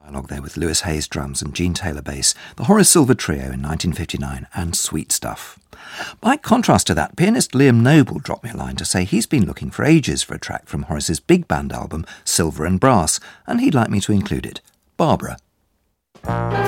Dialogue there with Lewis Hayes drums and Gene Taylor bass, the Horace Silver Trio in 1959, and Sweet Stuff. By contrast to that, pianist Liam Noble dropped me a line to say he's been looking for ages for a track from Horace's big band album, Silver and Brass, and he'd like me to include it. Barbara.